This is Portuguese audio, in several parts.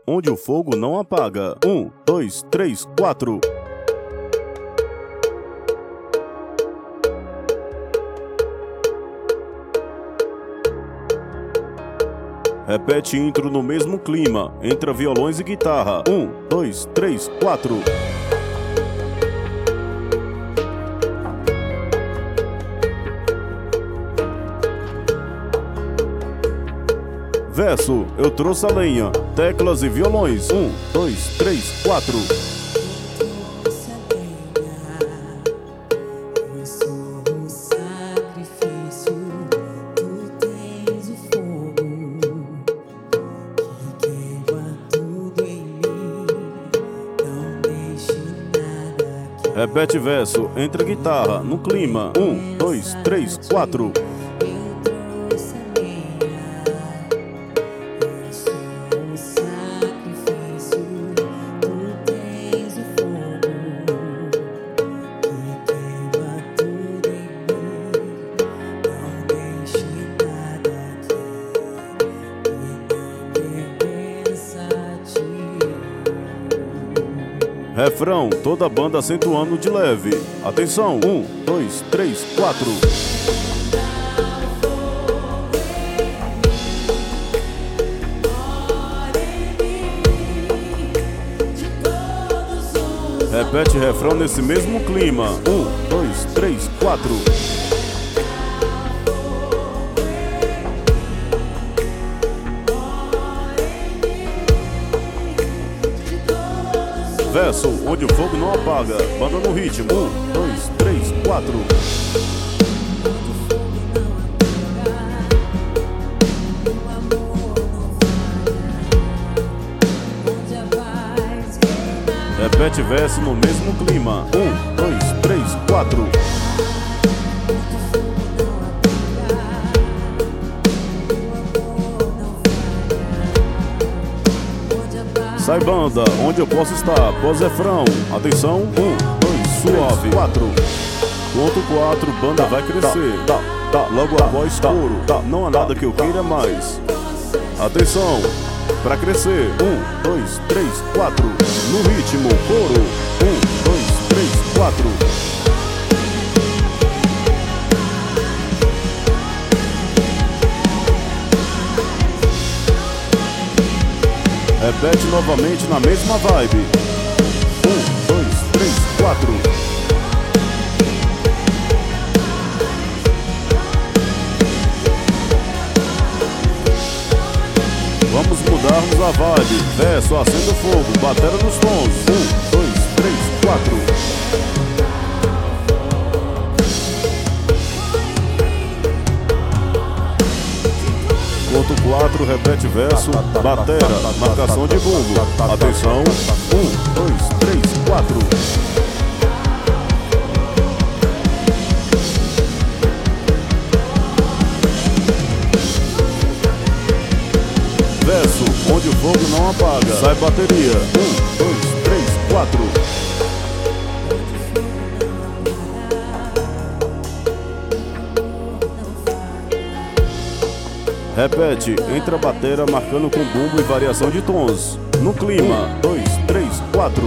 onde o fogo não apaga. 1, 2, 3, 4. Repete intro no mesmo clima, entra violões e guitarra. 1, 2, 3, 4. Verso, eu trouxe a lenha, teclas e violões. 1, 2, 3, 4. Repete verso, entra guitarra, no clima. 1, 2, 3, 4. Refrão, toda a banda acentuando de leve. Atenção, 1, 2, 3, 4. Repete refrão nesse mesmo clima. 1, 2, 3, 4. Verso, onde o fogo não apaga, banda no ritmo. 1, 2, 3, 4. Repete verso no mesmo clima. 1, 2, 3, 4. Sai banda, onde eu posso estar, pós-refrão. Atenção, 1, 2, suave, 4. Ponto 4, banda vai crescer. Logo após coro, não há nada que eu queira mais. Atenção, pra crescer. 1, 2, 3, 4. No ritmo, coro. 1, 2, 3, 4. Repete novamente na mesma vibe. 1, 2, 3, 4. Vamos mudarmos a vibe. Verso, acenda o fogo, batera nos tons. 1, 2, 3, 4. Ponto 4, repete verso, batera, marcação de bumbo. Atenção, 1, 2, 3, 4. Verso, onde o fogo não apaga. Sai bateria. 1, 2, 3, 4. Repete, entra a batera marcando com bumbo e variação de tons. No clima, 2, 3, 4.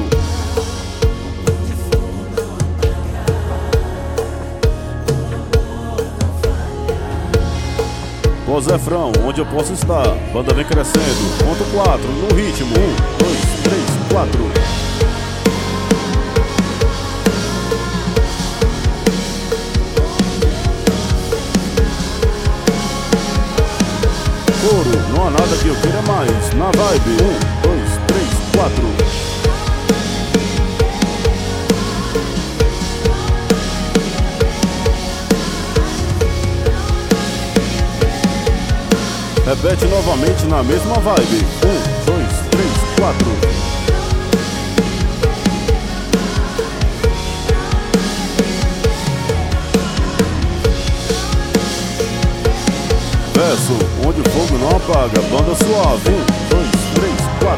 Pós-refrão, onde eu posso estar, banda vem crescendo. Ponto 4, no ritmo, 1, 2, 3, 4. Coro, não há nada que eu queira mais. Na vibe, 1, 2, 3, 4. Repete novamente na mesma vibe. 1, 2, 3, 4. Verso, onde o fogo não apaga, banda suave. 1, 2, 3,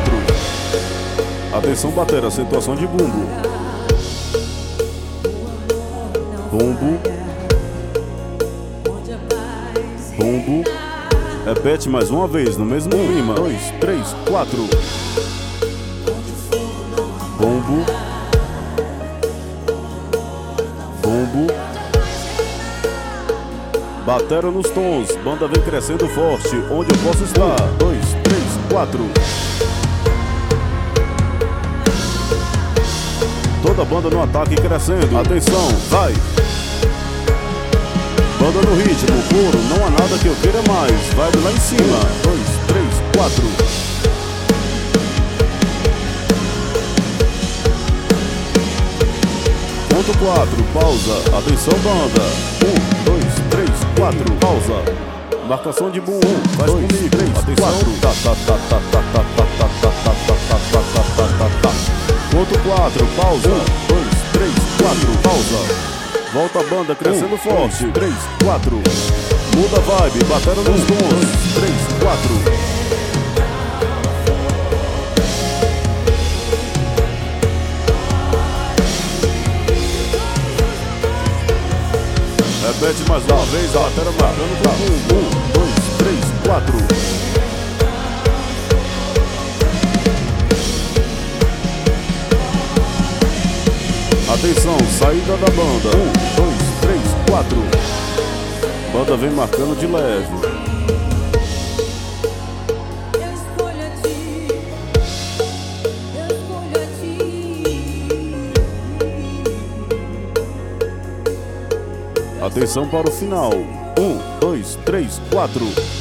4. Atenção batera, acentuação de bumbo. Bumbo. Bumbo. Repete mais uma vez, no mesmo clima. 2, 3, 4. Bombo, bombo. Batera nos tons, banda vem crescendo forte. Onde eu posso estar? 2, 3, 4. Toda banda no ataque crescendo. Atenção, vai! Banda no ritmo, puro, não há nada que eu queira mais. Vai lá em cima. 2, 3, 4. Ponto 4, pausa. Atenção, banda. 1, 2, 3, 4, pausa. Marcação de boom, faz comigo. 3, atenção. Tá, tá, tá, tá, tá, tá, tá, tá, tá, tá, tá, tá, tá, tá, tá. Ponto 4, pausa. 2, 3, 4, pausa. Volta a banda crescendo forte. 3, 4. Muda a vibe, batendo nos tons. 3, 4. Repete mais uma vez, a bateria marcando com 1, 2, 3, 4. Atenção, saída da banda. 1, 2, 3, 4. Banda vem marcando de leve. Atenção para o final. 1, 2, 3, 4.